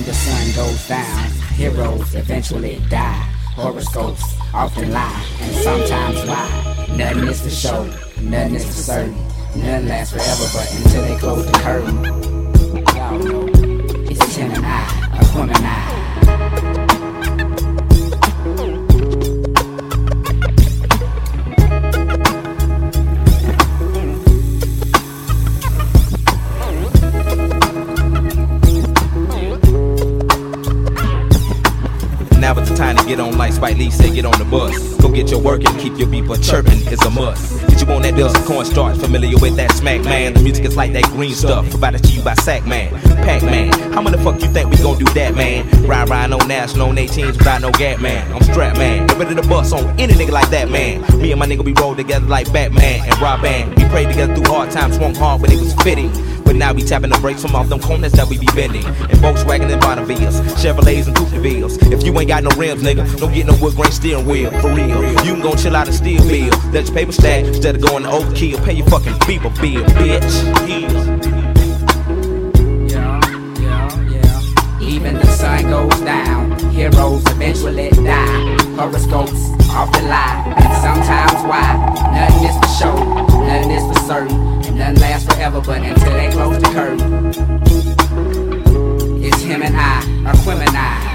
the sun goes down, heroes eventually die. Horoscopes often lie, and sometimes lie. Nothing is for show, nothing is for certain. None lasts forever, but until they close the curtain. Y'all know, it's him and I, a woman and I. Now it's the time to get on like Spike Lee said, get on the bus. Go get your work and keep your beeper chirping is a must. Get you on that dust cornstarch, familiar with that smack man. The music is like that green stuff, provided to you by Sack Man, Pac Man. How many fuck you think we gon' do that, man? Ride on national on 18s without no gap, man. I'm strapped, man. Get ready to bust on any nigga like that, man. Me and my nigga, we roll together like Batman and Robin. We prayed together through hard times, swung hard when it was fitting. But now we tapping the brakes from off them corners that we be bending. And Volkswagen and Bonnevilles, Chevrolets and Coupe-de-Villes. If you ain't got no rims, nigga, don't get no wood grain steering wheel, for real. You can go chill out a steel wheel. Let your paper stack instead of going to overkill. Pay your fucking beeper bill, bitch. Yeah. Even the sun goes down, heroes eventually die. Horoscopes often lie, and sometimes why. Nothing is for show, nothing is for certain. Nothing lasts forever, but until they close the curtain. It's him and I, or Quim and I.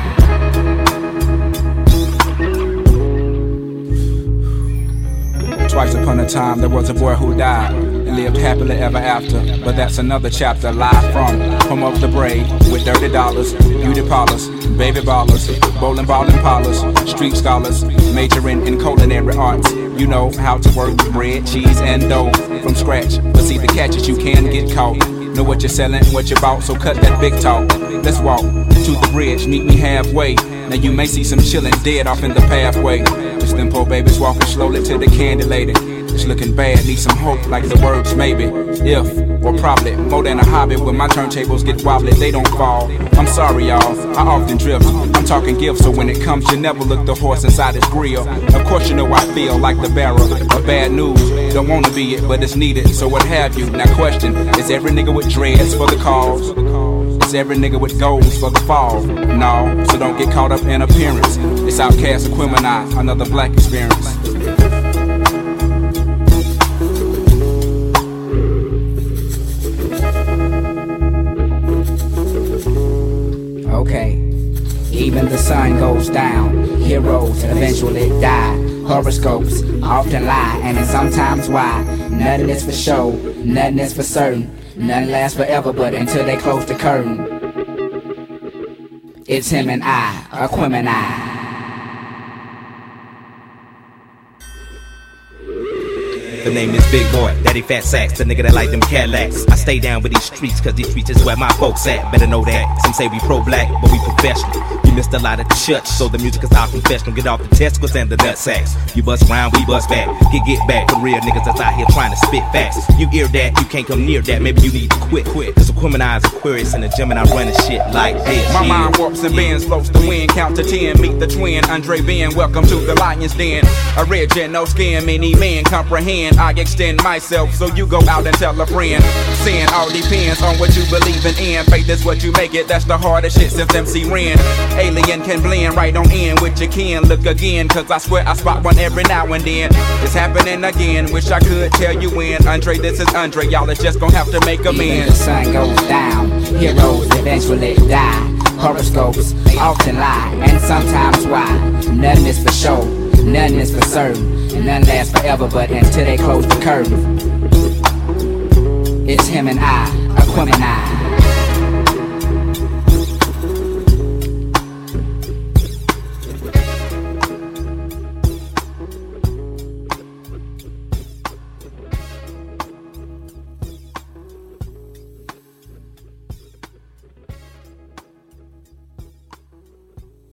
Twice upon a time there was a boy who died and lived happily ever after. But that's another chapter. Live from home of the brave with dirty dollars, beauty parlors, baby ballers, bowling ball and parlors, street scholars, majoring in culinary arts. You know how to work bread, cheese, and dough from scratch. But see, the catch is you can get caught. Know what you're selling, what you bought, so cut that big talk. Let's walk to the bridge, meet me halfway. Now you may see some chillin' dead off in the pathway. Just them poor babies walking slowly to the candy lady. It's looking bad, need some hope like the words maybe. If, or probably, more than a hobby. When my turntables get wobbly, they don't fall. I'm sorry y'all, I often drift. I'm talking gifts, so when it comes you never look the horse inside his grill. Of course you know I feel like the bearer of bad news. Don't wanna be it, but it's needed, so what have you. Now question, is every nigga with dreads for the cause? Is every nigga with goals for the fall? No, so don't get caught up in appearance. It's Outkast, Aquemini, another black experience. Okay, even the sun goes down, heroes eventually die. Horoscopes often lie, and it's sometimes why. Nothing is for show, nothing is for certain. Nothing lasts forever, but until they close the curtain. It's him and I, or Quim and I. The name is Big Boy, Daddy Fat Sacks, the nigga that like them Cadillacs. I stay down with these streets, cause these streets is where my folks at. Better know that. Some say we pro-black, but we professional. We missed a lot at the church, so the music is our confessional. Get off the testicles and the nut sacks. You bust round, we bust back. Get back from real niggas that's out here trying to spit facts. You hear that, you can't come near that. Maybe you need to quit. Cause Aquemini is Aquarius in the gym and I run the shit like this. My mind warps and bends, floats the wind, count to 10. Meet the twin, Andre Ben, welcome to the Lion's Den. A red and no skin, many men comprehend. I extend myself, so you go out and tell a friend. Sin all depends on what you believe in. Faith is what you make it, that's the hardest shit since MC Ren. Alien can blend right on in with your kin. Look again, cause I swear I spot one every now and then. It's happening again, wish I could tell you when. Andre, this is Andre, y'all is just gonna have to make amends. Even the sun goes down, heroes eventually die. Horoscopes often lie, and sometimes why. Nothing is for show, nothing is for certain. None lasts forever, but until they close the curtain. It's him and I, Aquemini.